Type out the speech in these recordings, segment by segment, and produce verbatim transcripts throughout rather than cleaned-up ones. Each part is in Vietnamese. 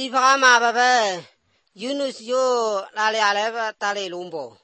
Iba ma baba Yunus yo lale ale tale lumbo.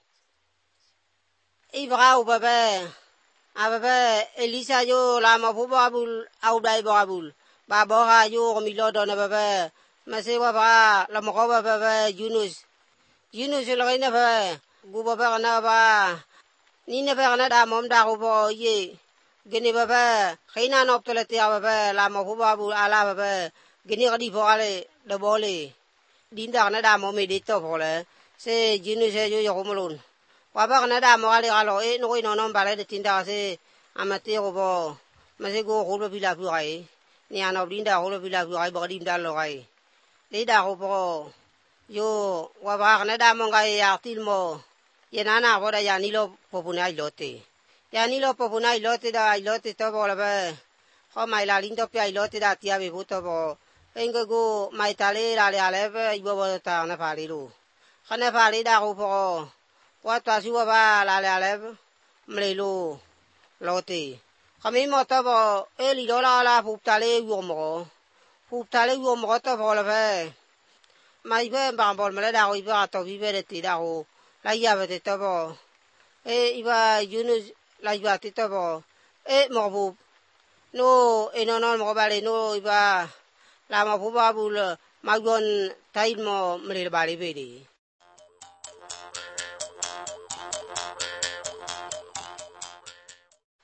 Iba u baba ababa Elisa yo lama fubabul au dai babul. Baba yo milo dona baba masewa ba lama ko baba Yunus. Yunus lo ina ba gu baba na ba ni na ba na da mom da ko bo ye. Gini baba khaina nop tole tia baba lama fubabul ala baba gini kadi bo ale da bole. Dinda na da mo me dito pole se Yunus yo yo kumulun. Baba na da mo ale alo e no ino no bale de tinda se amate ko bo mase go ko lo bila bu ai ni ano dinda ko lo bila bu ai ba dinda lo ai le da ko bo yo wa ba na da mo ga ya til mo ye na na ko da ya ni lo po pu na lote ya ni lo po pu na lote da lote to bo la ba ko mai la lindo pia lote da tia be bu to bo engo go mai tale la le ale ba ibo bo ta na pa le lu khana pa le da ko bo wa ta su ba la le ale mle lu lote kami mo to bo e li do la la pu tale yo mo pu tale yo mo to bo la ba mai be ba bo me da ko iba to bi be ti da ko la ya be to bo e iba Yunus la iba ti to bo e mo bu no e no no mo ba le no iba la ma fu ba bu la ma gon tai mo me le ba le be di